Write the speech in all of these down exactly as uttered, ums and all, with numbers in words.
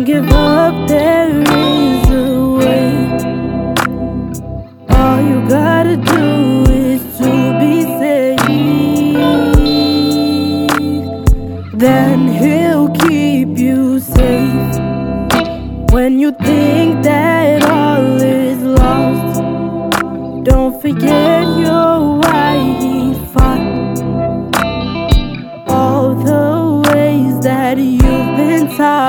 give up, there is a way. All you gotta do is to be saved. Then He'll keep you safe. When you think that all is lost, don't forget you're why He fought. All the ways that you've been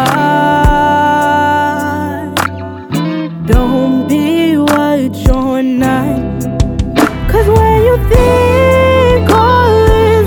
taught, don't be what you're not. 'Cause when you think all is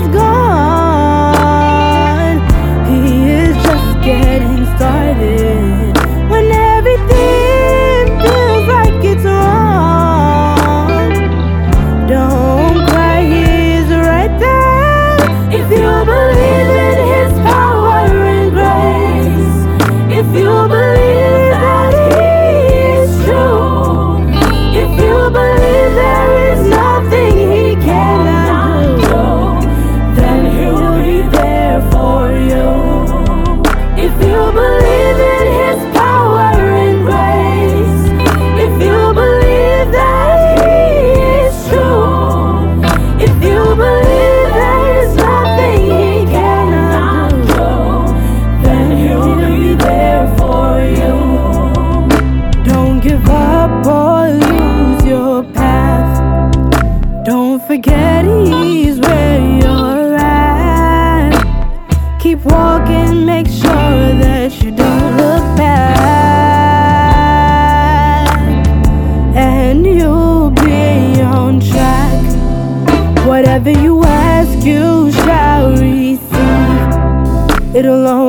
gone, He is just getting started. When everything feels like it's wrong, don't cry, He's right there. If you believe in His power and grace, if you believe that He is true, if you believe there is nothing He cannot do, then He'll be there for you. If you believe in His power and grace, if you believe that He is true, if you believe there is nothing He cannot do, then He'll be there for you. Don't give up or lose your path. Don't forget He's where you're at. Keep walking, make sure that you don't look back, and you'll be on track. Whatever you ask, you shall receive. It'll